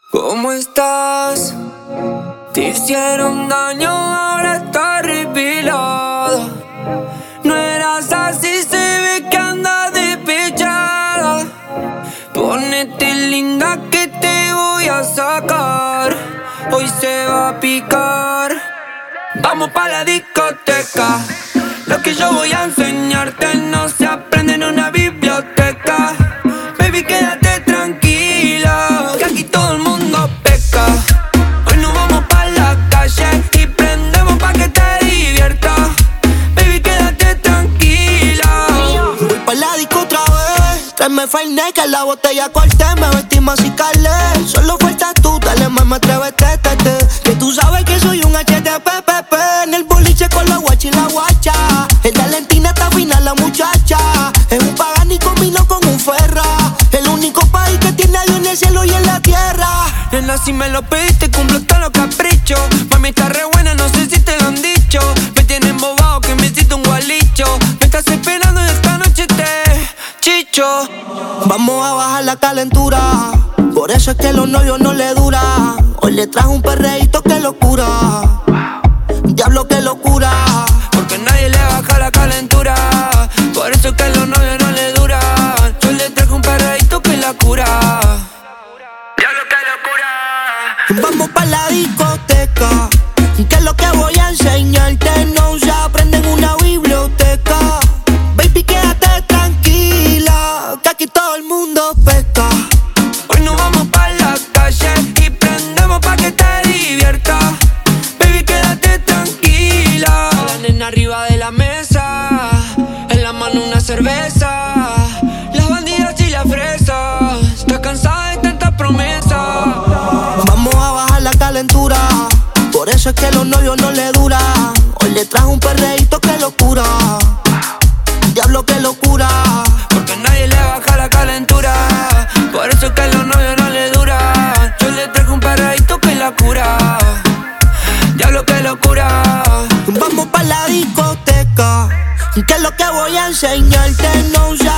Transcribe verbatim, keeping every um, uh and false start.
¿Cómo estás? Te hicieron daño, ahora estás revelada. No eras así, se ve que andas despechada. Ponete linda que te voy a sacar. Hoy se va a picar. Vamos pa' la discoteca. Lo que yo voy a enseñarte no se aprende en una biblioteca. Baby, quédate tranquila, que aquí todo el mundo peca. Hoy nos vamos pa' la calle y prendemos pa' que te diviertas. Baby, quédate tranquila. Voy pa' la disco otra vez. Tráeme Fernet que la botella corté. Me vestimos así calé. Solo faltas tú, dale mami, atrévete, tete. Que tú sabes que soy un H T P P P. En el boliche con la guacha y la guacha. El de Valentina está fina la muchacha. Es un pagani combinó con un ferra. El único país que tiene a Dios en el cielo y en la tierra. Nena, si me lo pediste, cumplo todos los caprichos. Mami, está re buena, no sé si te lo han dicho. Me tienen embobado que me siento un gualicho. Me estás esperando y esta noche te chicho. Vamos a bajar la calentura. Por eso es que los novios no le dura. Hoy le trajo un perreíto que locura. Diablo, que locura. Porque nadie le baja la calentura. Por eso es que los novios no le duran. Yo le traje un perreíto que la cura. Diablo, que locura. Vamos pa' la discoteca. Que es lo que voy a enseñarte no se aprende en una biblioteca. Baby, quédate tranquila, que aquí todo el mundo pesca. Hoy nos vamos pa' la calle y prendemos pa' que te diviertas. Baby, quédate tranquila. La nena arriba de la mesa, en la mano una cerveza. Las bandidas y las fresas, está cansada de tantas promesas. Vamos a bajar la calentura. Por eso es que los novios no le duran. Hoy le trajo un perreíto que locura. Diablo, que locura. Porque nadie le baja la calentura. Por eso es que los novios no le duran. Yo le traje un perreíto que la cura. Diablo, que locura. Vamos pa' la discoteca. Que es lo que voy a enseñarte no se